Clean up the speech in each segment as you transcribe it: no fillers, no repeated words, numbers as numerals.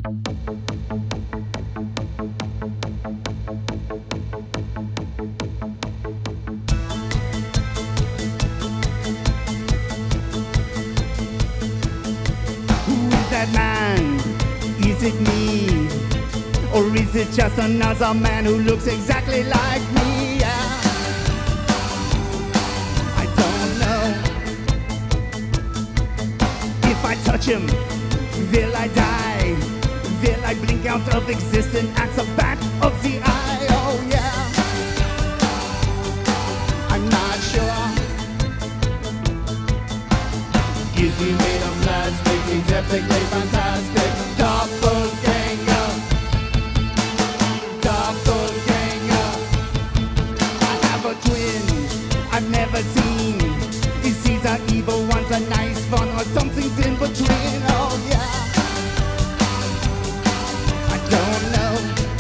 That man? Is it me? Or is it just another man who looks exactly like me? Yeah. I don't know. If I touch him, will I die? Will I blink out of existence at the back of the eye? Oh yeah. I'm not sure. Is he made of plastic? He's epically fantastic. Doppelganger. Doppelganger. I have a twin I've never seen. Is he the evil one's a nice one or something's in between? Oh yeah. I don't know.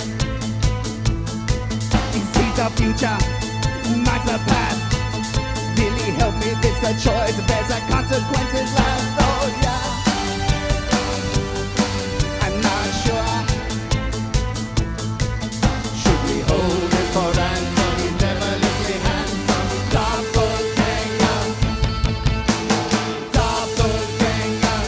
Is he the future? Not the past. Really help me, it's a choice, there's a consequences last, oh yeah. I'm not sure. Should we hold it for ransom? He's definitely handsome. Doppelganger. Doppelganger.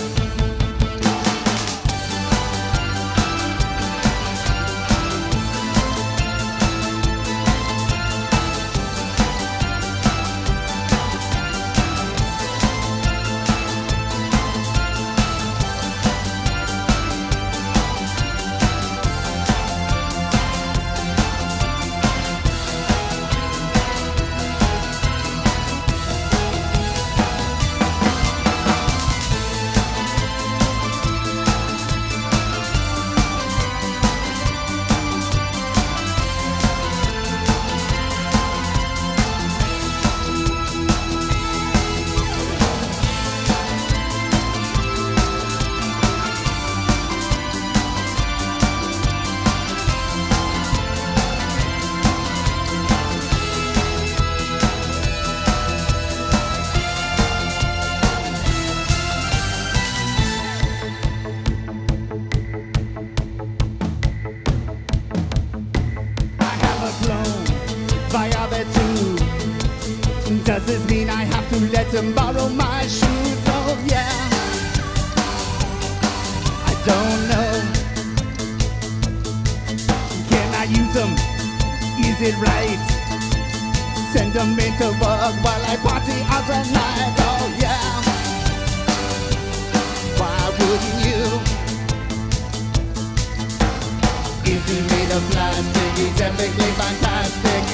Via the tube. Does this mean I have to let him borrow my shoes? Oh yeah. I don't know. Can I use them? Is it right? Send them into work while I party all the night. Oh yeah. Why wouldn't you? Is he made of plastic? He's epically fantastic.